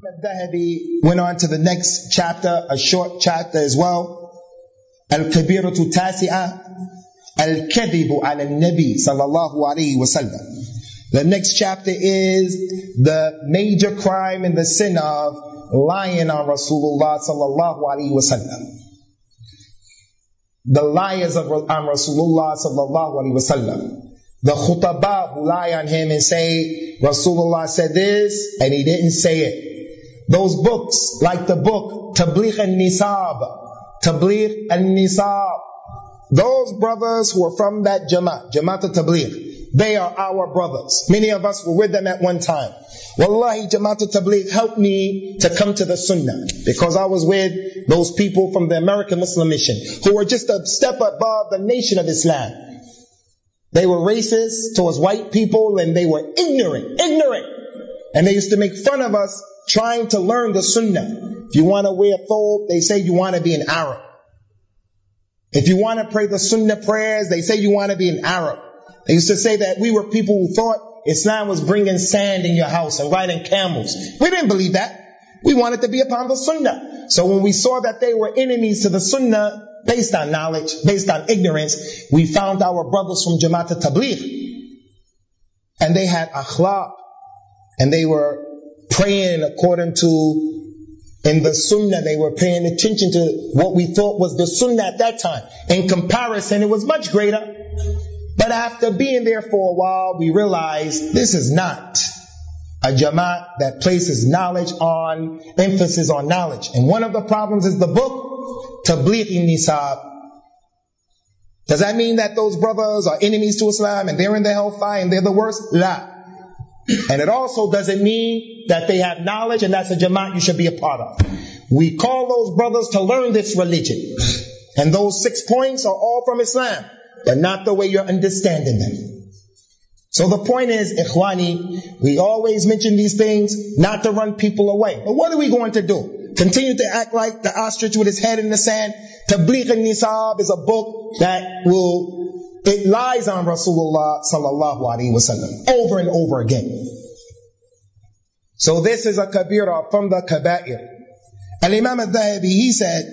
Al-Dhahabi went on to the next chapter, a short chapter as well. Al-Kabiratu Tasi'ah, Al-Kadhibu ala al-Nabi sallallahu alayhi wa sallam. The next chapter is the major crime and the sin of lying on Rasulullah sallallahu alayhi wa sallam. The liars on Rasulullah sallallahu alayhi wa sallam. The khutaba who lie on him and say, Rasulullah said this, and he didn't say it. Those books, like the book, Tabligh al-Nisab, Tabligh al-Nisab. Those brothers who are from that Jamaat al-Tabligh, they are our brothers. Many of us were with them at one time. Wallahi, Jamaat al-Tabligh helped me to come to the Sunnah, because I was with those people from the American Muslim Mission, who were just a step above the Nation of Islam. They were racist towards white people, and they were ignorant. And they used to make fun of us trying to learn the Sunnah. If you want to wear thobe, they say you want to be an Arab. If you want to pray the Sunnah prayers, they say you want to be an Arab. They used to say that we were people who thought Islam was bringing sand in your house and riding camels. We didn't believe that. We wanted to be upon the Sunnah. So when we saw that they were enemies to the Sunnah, based on knowledge, based on ignorance, we found our brothers from Jamaat al-Tabligh. And they had akhlaq. And they were praying according to, in the Sunnah, they were paying attention to what we thought was the Sunnah at that time. In comparison, it was much greater. But after being there for a while, we realized this is not a Jamaat that places emphasis on knowledge. And one of the problems is the book, Tabligh al-Nisab. Does that mean that those brothers are enemies to Islam and they're in the hellfire and they're the worst? La. And it also doesn't mean that they have knowledge and that's a Jamaat you should be a part of. We call those brothers to learn this religion. And those 6 points are all from Islam, but not the way you're understanding them. So the point is, Ikhwani, we always mention these things not to run people away. But what are we going to do? Continue to act like the ostrich with his head in the sand? Tabligh al-Nisab is a book that it lies on Rasulullah sallallahu alaihi wasallam over and over again. So this is a kabira from the kaba'ir. Al-Imam al-Dhahabi, he said,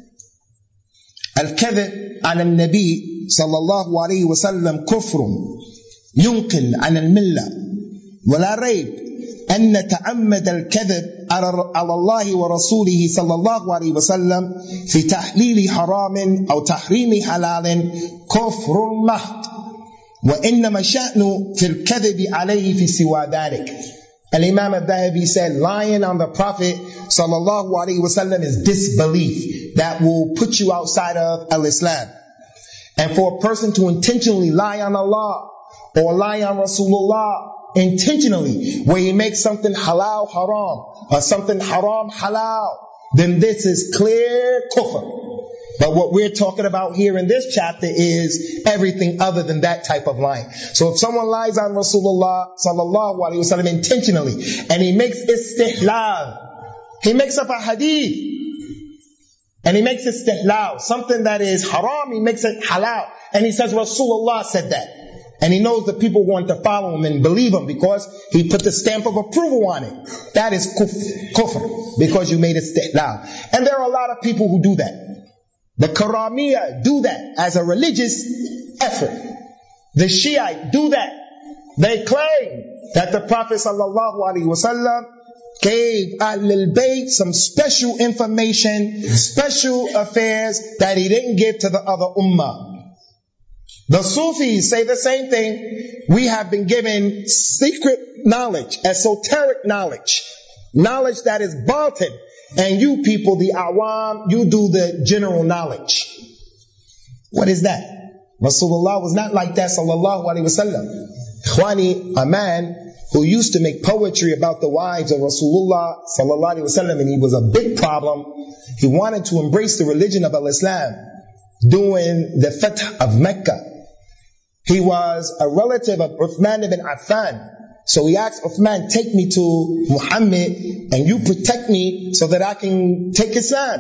Al-Kadhib ala al-Nabi sallallahu alaihi wasallam kufrun yunqil an al-millah wa la rayb أن نتعمد الكذب على الله ورسوله صلى الله عليه وسلم في تحليل حرام أو تحريم حلال كفر محض وإنما الشأن في الكذب عليه في سوى ذلك. Al-Imam al-Dhahabi said, lying on the Prophet sallallahu alaihi wasallam is disbelief that will put you outside of al-Islam. And for a person to intentionally lie on Allah or lie on Rasulullah intentionally, where he makes something halal haram or something haram halal, then this is clear kufr. But what we're talking about here in this chapter is everything other than that type of lying. So if someone lies on Rasulullah sallallahu alaihi wasallam intentionally, and he makes istihlal, he makes up a hadith, and he makes istihlal, something that is haram, he makes it halal, and he says Rasulullah said that. And he knows that people want to follow him and believe him because he put the stamp of approval on it. That is kufr, because you made it istihlal. And there are a lot of people who do that. The Karamiya do that as a religious effort. The Shiite do that. They claim that the Prophet sallallahu alaihi wasallam gave Ahlul Bayt some special information, special affairs that he didn't give to the other ummah. The Sufis say the same thing. We have been given secret knowledge, esoteric knowledge, knowledge that is batin. And you people, the awam, you do the general knowledge. What is that? Rasulullah was not like that, sallallahu alaihi wasallam. Ikhwani, a man who used to make poetry about the wives of Rasulullah sallallahu alaihi wasallam, and he was a big problem. He wanted to embrace the religion of al-Islam during the Fath of Mecca. He was a relative of Uthman ibn Affan. So he asked Uthman, take me to Muhammad and you protect me so that I can take Islam.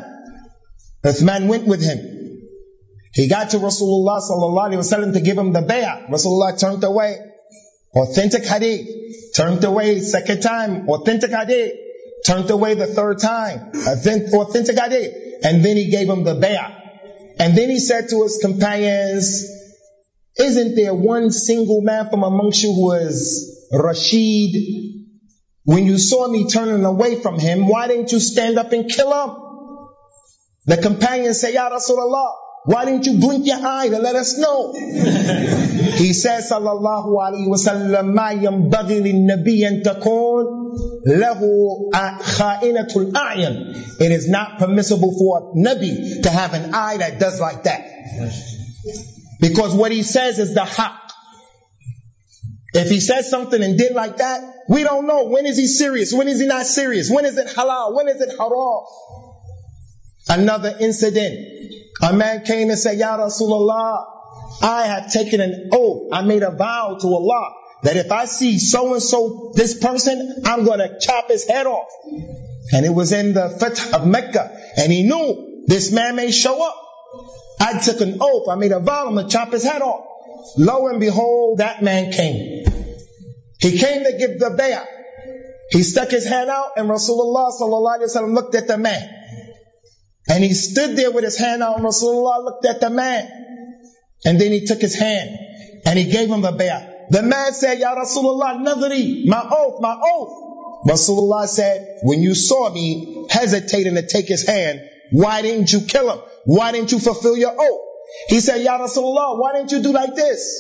Uthman went with him. He got to Rasulullah sallallahu alaihi wasallam to give him the bay'ah. Rasulullah turned away. Authentic hadith. Turned away second time. Authentic hadith. turned away the third time. Authentic idea. And then he gave him the bay'ah. And then he said to his companions, isn't there one single man from amongst you who is Rashid? When you saw me turning away from him, why didn't you stand up and kill him? The companions say, Ya Rasulullah, why didn't you blink your eye to let us know? He says, sallallahu alayhi wa sallam, ma yanbaghi lin-nabiy an takun lahu kha'inatul a'yan. It is not permissible for a Nabi to have an eye that does like that. Because what he says is the haqq. If he says something and did like that, we don't know. When is he serious? When is he not serious? When is it halal? When is it haram? Another incident. A man came and said, Ya Rasulullah, I have taken an oath. I made a vow to Allah that if I see so-and-so, this person, I'm going to chop his head off. And it was in the Fath of Mecca. And he knew this man may show up. I took an oath. I made a vow. I'm going to chop his head off. Lo and behold, that man came. He came to give the bay'ah. He stuck his hand out and Rasulullah sallallahu alaihi wasallam looked at the man. And he stood there with his hand out and Rasulullah looked at the man. And then he took his hand and he gave him the bay'ah. The man said, Ya Rasulullah, nadri, my oath, my oath. Rasulullah said, when you saw me hesitating to take his hand, why didn't you kill him? Why didn't you fulfill your oath? He said, Ya Rasulullah, why didn't you do like this?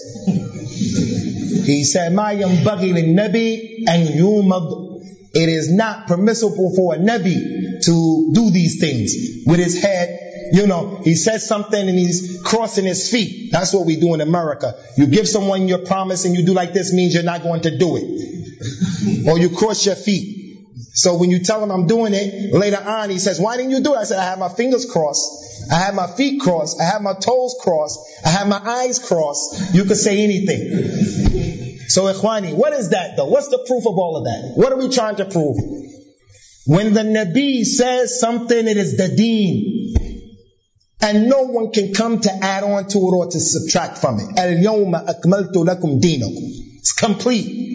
He said, Ma yanbaghi lin-nabi an yumad. It is not permissible for a Nabi to do these things with his head. You know, he says something and he's crossing his feet. That's what we do in America. You give someone your promise and you do like this means you're not going to do it. Or you cross your feet. So when you tell him I'm doing it, later on he says, why didn't you do it? I said, I have my fingers crossed. I have my feet crossed. I have my toes crossed. I have my eyes crossed. You could say anything. So Ikhwani, what is that though? What's the proof of all of that? What are we trying to prove? When the Nabi says something, it is the deen. And no one can come to add on to it or to subtract from it. Al-yawma akmaltu lakum dinakum. It's complete.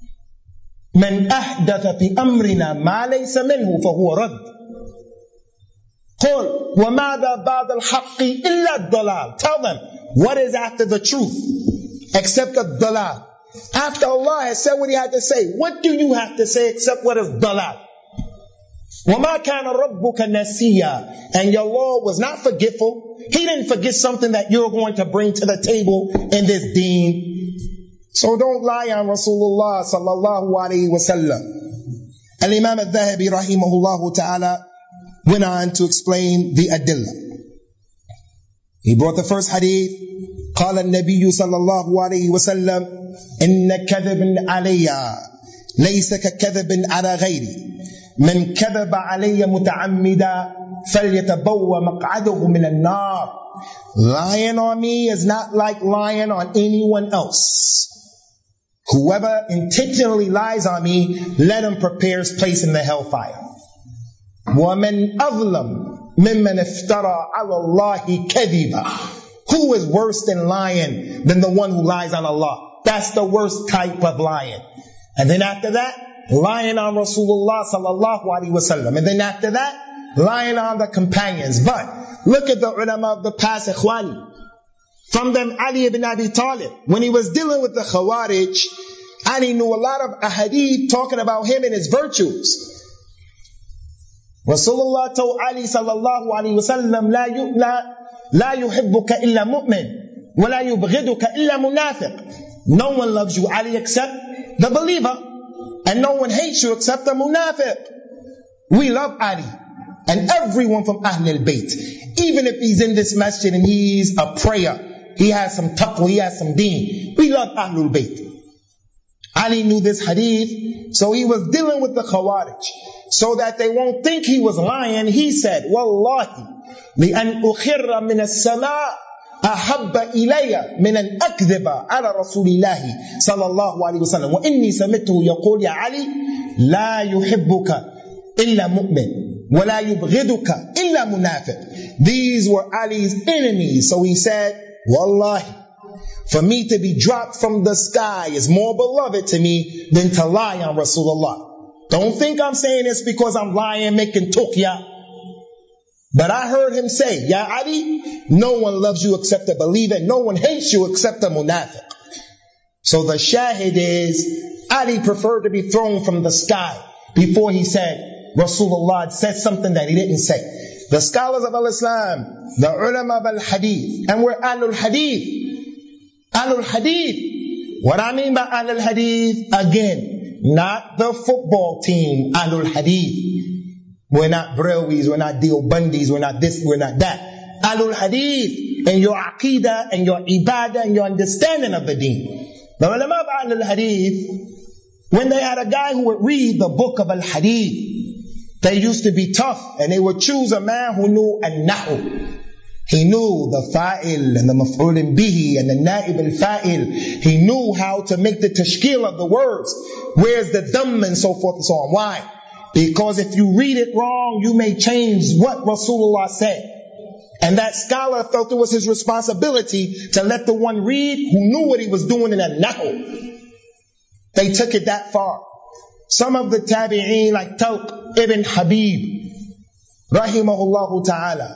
من أحدث في أمرنا ما ليس منه فهو رد. قل وماذا بعد الحق إلا الضلال. Tell them, what is after the truth except the dalal? After Allah has said what He had to say, what do you have to say except what is dalal? وَمَا كَانَ رَبُّكَ نَسِيًّا. And your Lord was not forgetful. He didn't forget something that you're going to bring to the table in this deen. So don't lie on Rasulullah sallallahu alayhi wa sallam. Al-Imam al-Dhahabi rahimahullah ta'ala went on to explain the adillah. He brought the first hadith. قال النبي صلى الله عليه وسلم إن كذب علي ليس ككذب على غيري من كذب علي متعمدا فليتبوأ مقعده من النار. Lying on me is not like lying on anyone else. Whoever intentionally lies on me, let him prepare his place in the hellfire. وَمَنْ أَظْلَمْ مِمَّنْ افْتَرَى عَلَى اللَّهِ كَذِبًا. Who is worse than lying than the one who lies on Allah? That's the worst type of lying. And then after that, lying on Rasulullah sallallahu alaihi wasallam. And then after that, lying on the companions. But look at the ulama of the past, ikhwani. From them, Ali ibn Abi Talib, when he was dealing with the Khawarij, Ali knew a lot of ahadith talking about him and his virtues. Rasulullah told Ali sallallahu alaihi wasallam, لا يحبك إلا مؤمن ولا يبغضك إلا منافق. No one loves you, Ali, except the believer, and no one hates you except the munafiq. We love Ali and everyone from Ahlul Bayt, even if he's in this masjid and he's a prayer, he has some taqwa, he has some deen. We love Ahlul Bayt. Ali knew this hadith, so he was dealing with the Khawarij. So that they won't think he was lying, he said, Wallahi, لأن أخر من السماء أحب إلي من أن أكذب على رسول الله صلى الله عليه وسلم وإني سمعته يقول يا علي لا يحبك إلا مؤمن ولا يبغضك إلا منافق. These were Ali's enemies. So he said, Wallahi, for me to be dropped from the sky is more beloved to me than to lie on Rasulullah. Don't think I'm saying this because I'm lying, making tuqya. But I heard him say, Ya Ali, no one loves you except a believer. No one hates you except a munafiq. So the shahid is, Ali preferred to be thrown from the sky before he said, Rasulullah said something that he didn't say. The scholars of al-Islam, the ulama of al-hadith, and we're Ahlul Hadith. Ahlul Hadith. What I mean by Ahlul Hadith, again, not the football team, Ahlul Hadith. We're not Brewis, we're not Deobandis, we're not this, we're not that. Ahlul Hadith, and your aqidah, and your ibadah, and your understanding of the deen. The ulama of Ahlul Hadith, when they had a guy who would read the book of al-Hadith, they used to be tough, and they would choose a man who knew al-nahu. He knew the fa'il and the maf'ulin bihi and the na'ib al-fa'il. He knew how to make the tashkil of the words. Where's the dhamm and so forth and so on. Why? Because if you read it wrong, you may change what Rasulullah said. And that scholar felt it was his responsibility to let the one read who knew what he was doing in al-nahu. They took it that far. Some of the tabi'een like Talq ibn Habib, rahimahullah ta'ala,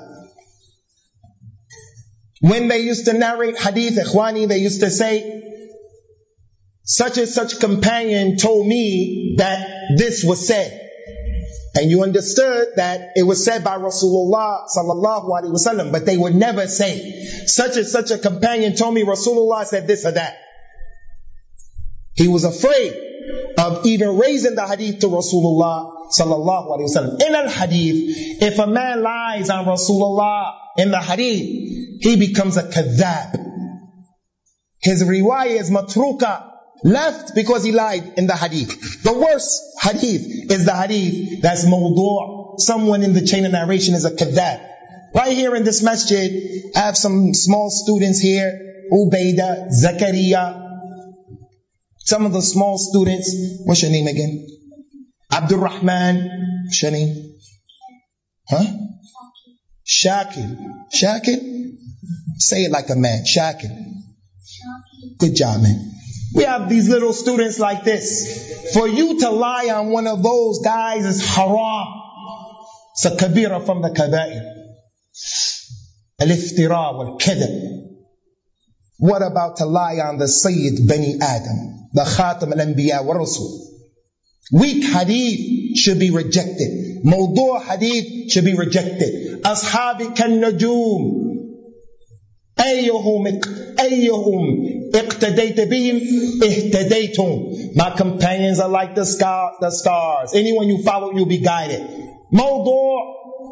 when they used to narrate hadith, ikhwani, they used to say, such and such companion told me that this was said. And you understood that it was said by Rasulullah sallallahu alaihi wasallam, but they would never say, such and such a companion told me Rasulullah said this or that. He was afraid of even raising the hadith to Rasulullah sallallahu alaihi wasallam. In al-hadith, if a man lies on Rasulullah in the hadith, he becomes a kadhab. His riwayah is matruka, left because he lied in the hadith. The worst hadith is the hadith that's mawdu'. Someone in the chain of narration is a kadhab. Right here in this masjid, I have some small students here, Ubayda, Zakaria. Some of the small students, what's your name again? Abdul Rahman, what's your name? Huh? Shakil. Shakil? Say it like a man. Shakil. Good job, man. We have these little students like this. For you to lie on one of those guys is haram. It's a kabira from the kaba'ir. Al-iftira wal-kadhib. What about to lie on the Sayyid Bani Adam, the Khatam al-Anbiya wa Rasul? Weak hadith should be rejected. Mawdu' hadith should be rejected. Ashabi kan najum. Ayyuhum iqtadayta bihim ihtadaytum. My companions are like the stars. Anyone you follow, you'll be guided. Mawdu'.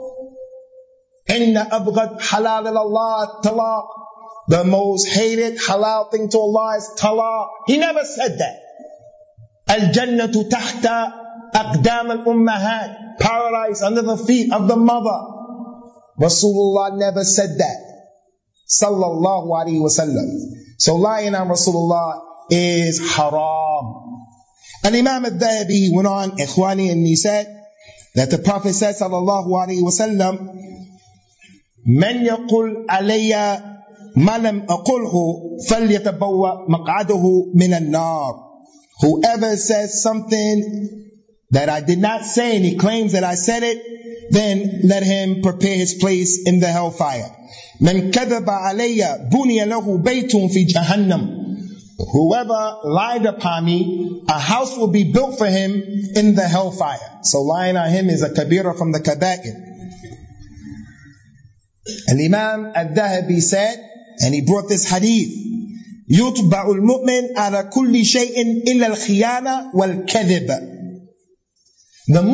Inna abghad halal ilallah talaq. The most hated halal thing to Allah is talaq. He never said that. Al-jannatu tahta aqdam al-ummahat. Paradise under the feet of the mother. Rasulullah never said that. Sallallahu alaihi wasallam. So lying on Rasulullah is haram. And Imam al-Dhahabi went on, ikhwani, and he said that the Prophet said, sallallahu alaihi wasallam, Man yaqul alayya ma lam aqulhu falyatabawwa maq'adahu min an-nar. Whoever says something that I did not say and he claims that I said it, then let him prepare his place in the hellfire. Man kadhaba alayya buniya lahu baytun fi jahannam. Whoever lied upon me, a house will be built for him in the hellfire. So lying on him is a kabira from the kaba'ir. And Imam al-Dhahabi said, and he brought this hadith, يُتْبَعُ الْمُؤْمِنْ عَلَى كُلِّ شَيْءٍ إِلَّا الْخِيَانَةِ وَالْكَذِبَ. The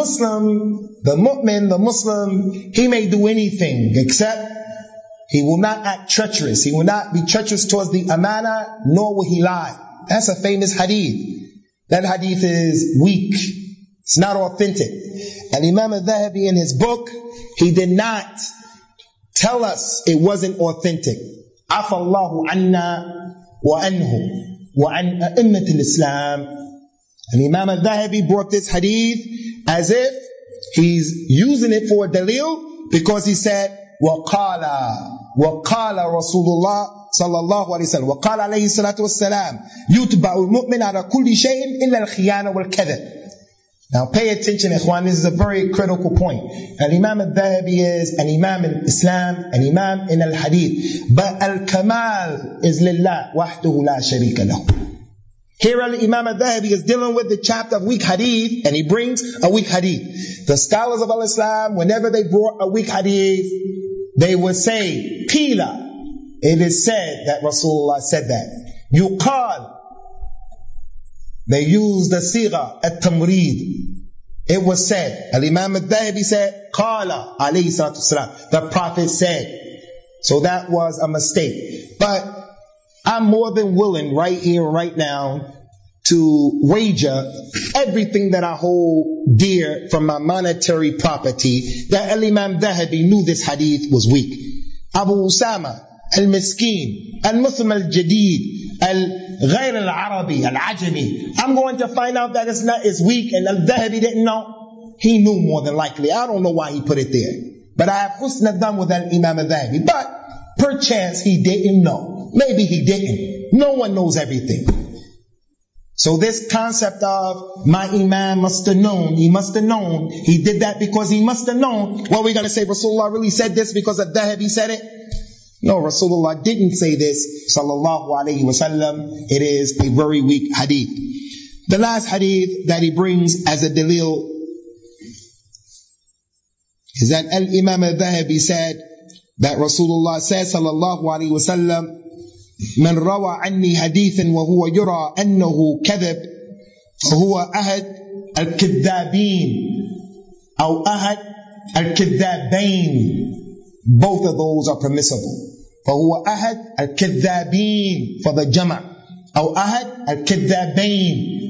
Muslim, he may do anything except he will not act treacherous. He will not be treacherous towards the amana, nor will he lie. That's a famous hadith. That hadith is weak. It's not authentic. And Imam al-Dhahabi in his book, he did not tell us it wasn't authentic. Afallahu anna wa anhu wa an a'immat al-Islam. And Imam al-Dhahabi brought this hadith as if he's using it for a dalil, because he said, وَقَالَ رَسُولُ اللَّهِ صَلَّى اللَّهُ عَلَيْهِ وَسَلَّمَ وَقَالَ عَلَيْهِ الصَّلَاةُ وَالسَّلَامُ يُتْبَعُ الْمُؤْمِنَ عَلَى كُلِّ شَيْءٍ إِلَّا الْخِيَانَةَ وَالْكَذِبَ. Now pay attention, ikhwan, this is a very critical point. Al-Imam al-Dhahabi is an Imam in Islam, an Imam in al-Hadith. But al-Kamal is lillah, wahdahu la sharika lahu. Here al-Imam al-Dhahabi is dealing with the chapter of weak hadith, and he brings a weak hadith. The scholars of al-Islam, whenever they brought a weak hadith, they would say, Qila. It is said that Rasulullah said that. Yuqal. They used the sigha at-tamreed. It was said. Al-Imam al-Dhahabi said, Qala alayhi salatu wasalam. The Prophet said. So that was a mistake. But I'm more than willing right here, right now, to wager everything that I hold dear from my monetary property that Al-Imam Dhahabi knew this hadith was weak. Abu Usama al-Miskin, al-Muslim al-Jadid, al-Ghayr al-Arabi, al-Ajami. I'm going to find out that it's weak, and al-Dhahabi didn't know. He knew more than likely. I don't know why he put it there. But I have husn al-dhan with al-Imam al-Dhahabi. But perchance he didn't know. Maybe he didn't. No one knows everything. So this concept of my Imam must have known, he must have known, he did that because he must have known. Well, we're going to say Rasulullah really said this because al-Dhahabi said it? No, Rasulullah didn't say this, sallallahu alayhi wa sallam. It is a very weak hadith. The last hadith that he brings as a dalil is that Al-Imam al-Dhahabi said that Rasulullah said, sallallahu alayhi wa sallam, من روى عني حديثا وهو يرى أنه كذب فهو أحد الكذابين أو أحد الكذابين. Both of those are permissible. فهو أحد الكذابين for the jama' أو أحد الكذابين.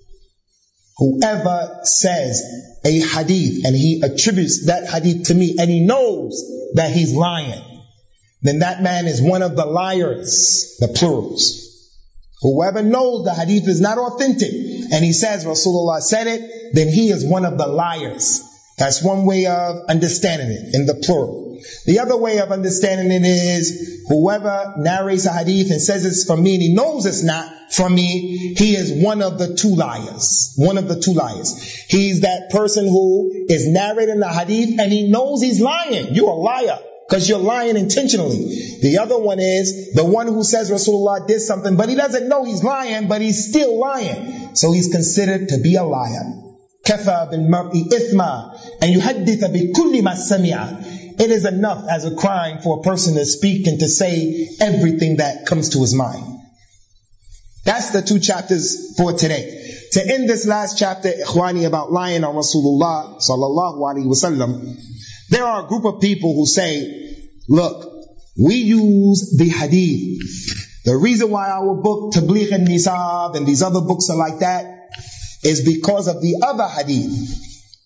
Whoever says a hadith and he attributes that hadith to me and he knows that he's lying, then that man is one of the liars, the plurals. Whoever knows the hadith is not authentic and he says Rasulullah said it, then he is one of the liars. That's one way of understanding it in the plural. The other way of understanding it is whoever narrates a hadith and says it's from me and he knows it's not from me, he is one of the two liars. One of the two liars. He's that person who is narrating the hadith and he knows he's lying. You're a liar because you're lying intentionally. The other one is the one who says Rasulullah did something, but he doesn't know he's lying, but he's still lying. So he's considered to be a liar. كَفَى بِالْمَرْءِ إِثْمًا أَنْ يُحَدِّثَ بِكُلِّ مَا سَمِعَ. It is enough as a crime for a person to speak and to say everything that comes to his mind. That's the two chapters for today. To end this last chapter, ikhwani, about lying on Rasulullah sallallahu alaihi wasallam, there are a group of people who say, look, we use the hadith. The reason why our book Tabligh al-Nisab and these other books are like that is because of the other hadith.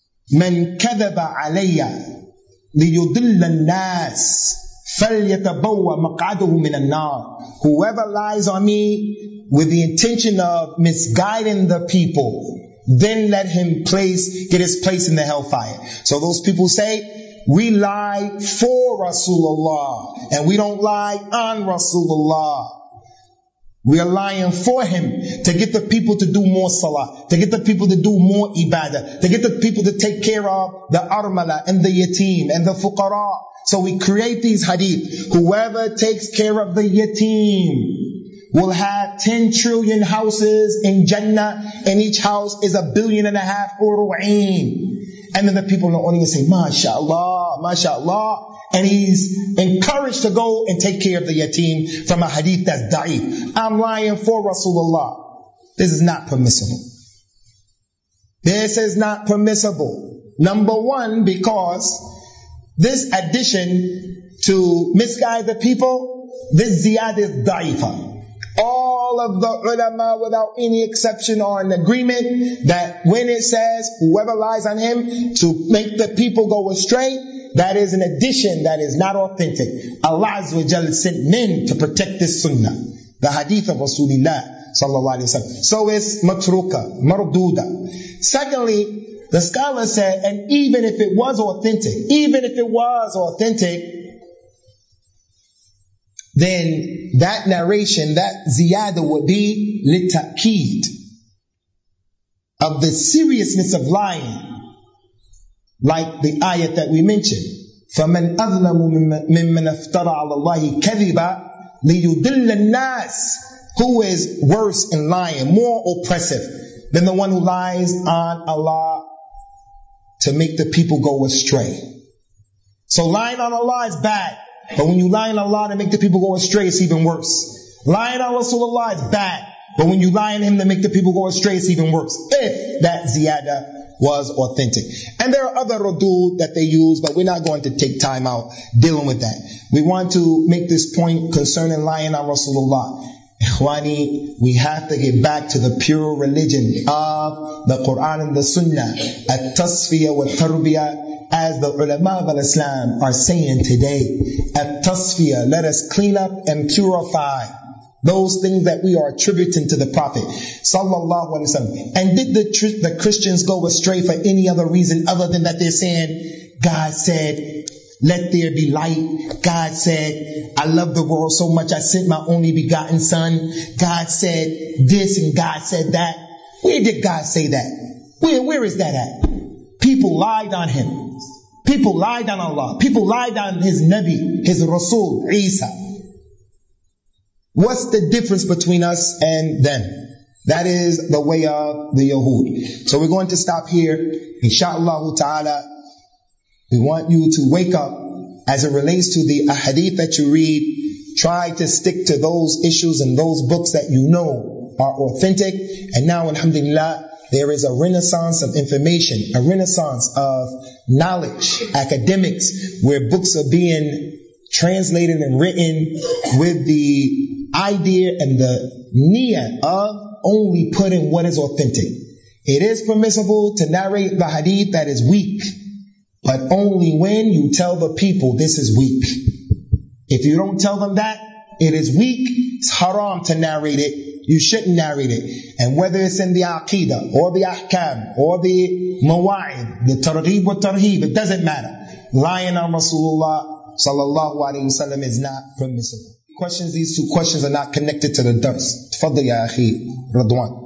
من كذب علي ليضل الناس فليتبوأ مقعده من النار. Whoever lies on me with the intention of misguiding the people, then let him get his place in the hellfire. So those people say, we lie for Rasulullah and we don't lie on Rasulullah. We are lying for him to get the people to do more salah, to get the people to do more ibadah, to get the people to take care of the armala and the yatim and the fuqara. So we create these hadith. Whoever takes care of the yatim will have 10 trillion houses in Jannah, and each house is $1.5 billion uru'een. And then the people in the audience say, MashaAllah, MashaAllah. And he's encouraged to go and take care of the yatim from a hadith that's da'if. I'm lying for Rasulullah. This is not permissible. This is not permissible. Number one, because this addition to misguide the people, this ziyad is da'ifa. All of the ulama without any exception are in agreement that when it says whoever lies on him to make the people go astray, that is an addition that is not authentic. Allah Azza wa Jalla sent men to protect this sunnah, the hadith of Rasulullah sallallahu alaihi wasallam. So it's matruka, marduda. Secondly, the scholar said, and even if it was authentic, then that narration, that ziyada would be litakid. of the seriousness of lying, like the ayat that we mentioned. فَمَنْ أَظْلَمُ مِمَّنْ افترى على الله كذبا ليضل الناس. Who is worse in lying, more oppressive than the one who lies on Allah to make the people go astray? So lying on Allah is bad, but when you lie on Allah to make the people go astray, it's even worse. Lying on Rasulullah is bad, but when you lie on him to make the people go astray, it's even worse, if that ziyada was authentic. And there are other rudud that they use, but we're not going to take time out dealing with that. We want to make this point concerning lying on Rasulullah. Ikhwani, we have to get back to the pure religion of the Quran and the Sunnah, at-tasfiyah wa tarbiyah, as the ulama of Islam are saying today. At-tasfiyah, let us clean up and purify those things that we are attributing to the Prophet sallallahu alaihi wasallam. And did the Christians go astray for any other reason other than that they're saying, God said, let there be light. God said, I love the world so much I sent my only begotten son. God said this and God said that. Where did God say that? Where is that at? People lied on him. People lied on Allah. People lied on his Nabi, his Rasul, Isa. What's the difference between us and them? That is the way of the Yahud. So we're going to stop here. Insha'Allah ta'ala. We want you to wake up as it relates to the ahadith that you read. Try to stick to those issues and those books that you know are authentic. And now, alhamdulillah, there is a renaissance of information, a renaissance of knowledge, academics, where books are being translated and written with the idea and the niyyah of only putting what is authentic. It is permissible to narrate the hadith that is weak, but only when you tell the people this is weak. If you don't tell them that it is weak, it's haram to narrate it. You shouldn't narrate it. And whether it's in the aqidah or the ahkam or the mawa'id, the targhib wa tarhib, it doesn't matter. Lying on Rasulullah sallallahu alayhi wasallam is not permissible. Questions, these two questions are not connected to the dars. Tfaddal ya akhi Radwan.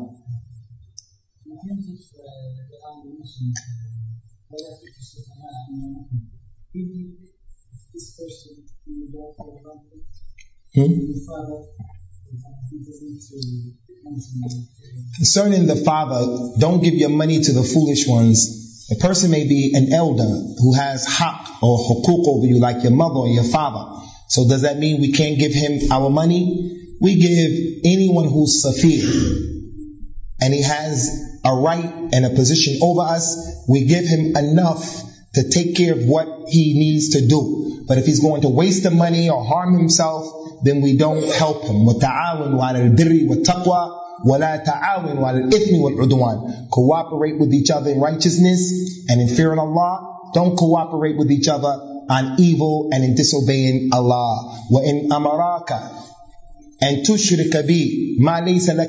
Concerning the father, don't give your money to the foolish ones. A person may be an elder who has haqq or hukuk over you, like your mother or your father. So does that mean we can't give him our money? We give anyone who's safir and he has a right and a position over us, we give him enough to take care of what he needs to do. But if he's going to waste the money or harm himself, then we don't help him. وَتَعَاوِنُوا عَلَى الْبِرِّ وَالتَّقْوَى وَلَا تَعَاوِنُوا عَلَى الْإِثْمِ وَالْعُدْوَانِ. Cooperate with each other in righteousness and in fearing Allah. Don't cooperate with each other on evil and in disobeying Allah. وَإِنْ أَمَرَاكَ أَن تُشْرِكَ بِي مَا لَيْسَ لَكَ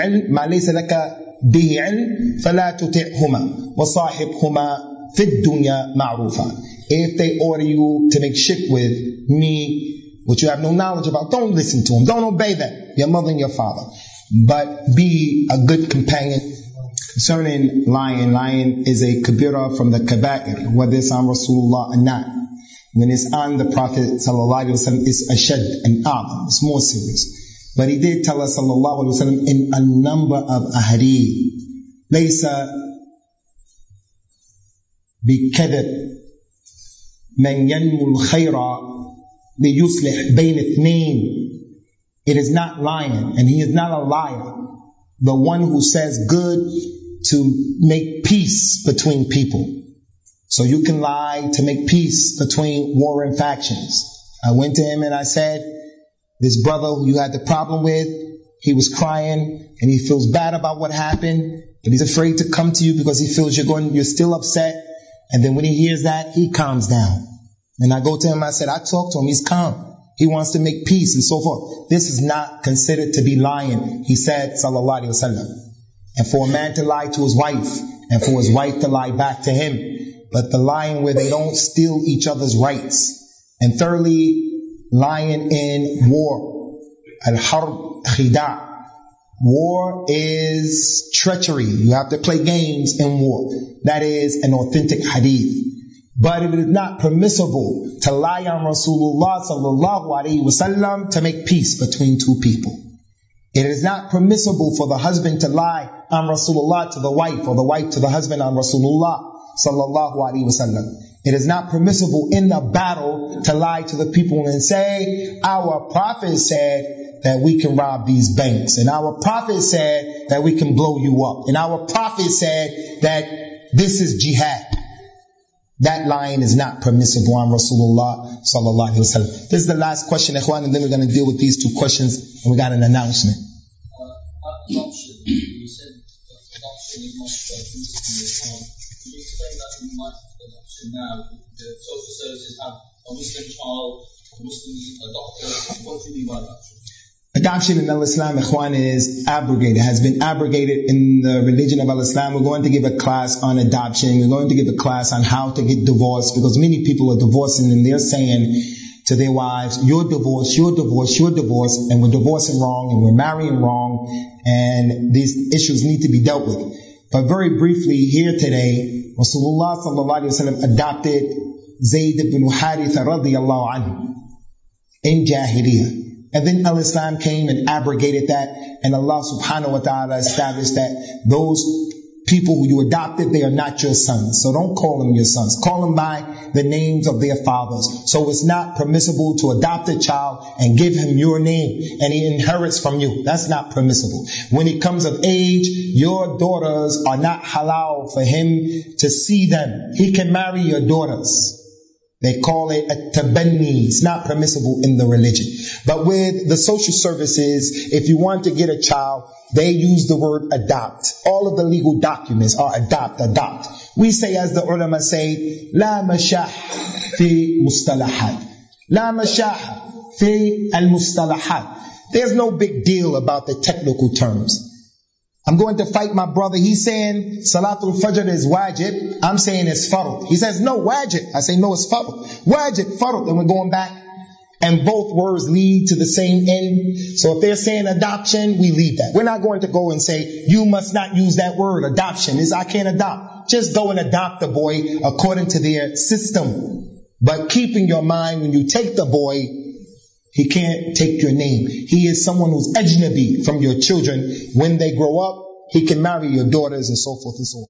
بِهِ عِلْمٍ فَلَا تُطِعْهُمَا وَصَاحِبْهُمَا فِي الدُّنْيَا مَعْرُوفًا. If they order you to make shirk with me, which you have no knowledge about, don't listen to them. Don't obey them, your mother and your father. But be a good companion. Concerning lying is a kabira from the kaba'ir, whether it's on Rasulullah or not. When it's on the Prophet sallallahu alaihi wasallam, it's ashad and a'zam, it's more serious. But he did tell us sallallahu alaihi wasallam in a number of ahadith, laysa بكذب من ينمو الخير ليصلح بين اثنين. It is not lying, and he is not a liar, the one who says good to make peace between people. So you can lie to make peace between warring factions. I went to him and I said, this brother who you had the problem with, he was crying and he feels bad about what happened, but he's afraid to come to you because he feels you're still upset. And then when he hears that, he calms down. And I go to him, I said, I talked to him, he's calm. He wants to make peace and so forth. This is not considered to be lying, he said, sallallahu alaihi wasallam. And for a man to lie to his wife, and for his wife to lie back to him. But the lying where they don't steal each other's rights. And thirdly, lying in war. Al-harb khida'. War is treachery. You have to play games in war. That is an authentic hadith. But it is not permissible to lie on Rasulullah sallallahu alaihi wasallam to make peace between two people. It is not permissible for the husband to lie on Rasulullah to the wife, or the wife to the husband on Rasulullah sallallahu alaihi wasallam. It is not permissible in the battle to lie to the people and say, our prophet said that we can rob these banks, and our prophet said that we can blow you up, and our prophet said that this is jihad. That lying is not permissible on Rasulullah sallallahu alaihi wasallam. This is the last question, ikhwan, and then we're going to deal with these two questions, and we got an announcement. Adoption. You said adoption is much permissible in Islam. Can you explain that in light of adoption now? The social services have a Muslim child, a Muslim adopter. What do you mean by adoption? Adoption in Al-Islam, ikhwan, is abrogated, has been abrogated in the religion of Al-Islam. We're going to give a class on adoption. We're going to give a class on how to get divorced, because many people are divorcing and they're saying to their wives, you're divorced, you're divorced, you're divorced, and we're divorcing wrong and we're marrying wrong, and these issues need to be dealt with. But very briefly here today, Rasulullah sallallahu alaihi wasallam adopted Zayd ibn Haritha radiyallahu anhu in Jahiliyyah. And then Al-Islam came and abrogated that, and Allah subhanahu wa ta'ala established that those people who you adopted, they are not your sons. So don't call them your sons. Call them by the names of their fathers. So it's not permissible to adopt a child and give him your name and he inherits from you. That's not permissible. When he comes of age, your daughters are not halal for him to see them. He can marry your daughters. They call it a tabanni. It's not permissible in the religion. But with the social services, if you want to get a child, they use the word adopt. All of the legal documents are adopt. We say, as the ulama say, la mashah fi mustalahat. La mashah fi al-mustalahat. There's no big deal about the technical terms. I'm going to fight my brother. He's saying Salatul Fajr is wajib. I'm saying it's farad. He says, no, wajib. I say, no, it's farad. Wajib, farad. And we're going back. And both words lead to the same end. So if they're saying adoption, we leave that. We're not going to go and say, you must not use that word. Adoption is, I can't adopt. Just go and adopt the boy according to their system. But keep in your mind, when you take the boy, he can't take your name. He is someone who's ajnabi from your children. When they grow up, he can marry your daughters and so forth and so on.